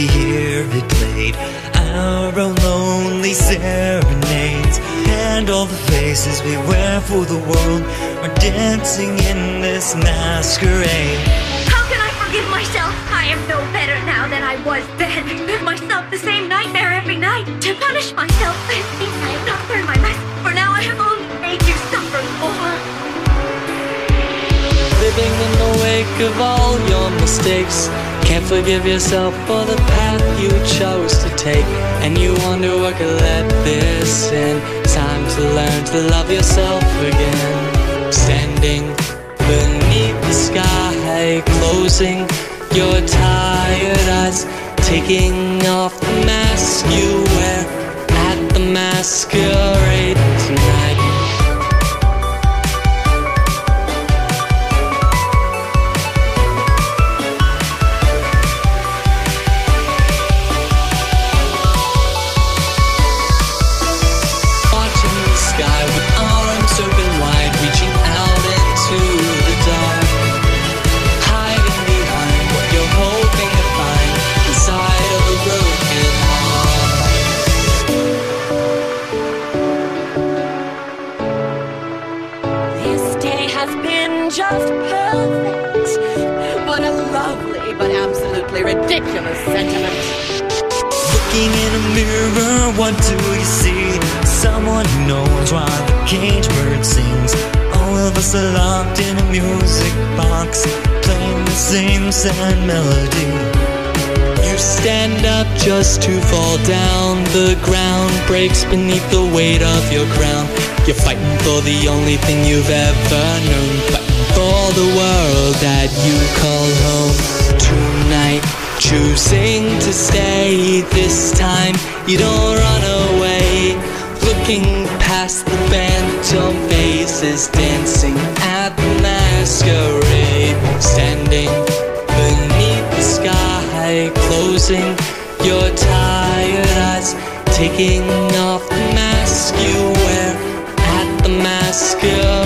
hear it played, our own lonely serenades. And all the faces we wear for the world are dancing in this masquerade. How can I forgive myself? I am no better now than I was then. Give myself the same nightmare every night. To punish myself, it seems I have not learned my lesson. For now I have only made you suffer more. Living in the wake of all your mistakes, can't forgive yourself for the path you chose to take. And you wonder what could let this in. Time to learn to love yourself again. Standing beneath the sky, closing your tired eyes, taking off the mask you wear at the masquerade tonight. Just perfect. What a lovely but absolutely ridiculous sentiment. Looking in a mirror, what do you see? Someone who knows why the cage bird sings. All of us are locked in a music box, playing the same sad melody. You stand up just to fall down. The ground breaks beneath the weight of your crown. You're fighting for the only thing you've ever known, for the world that you call home. Tonight, choosing to stay. This time, you don't run away. Looking past the phantom faces, dancing at the masquerade. Standing beneath the sky, closing your tired eyes, taking off the mask you wear at the masquerade.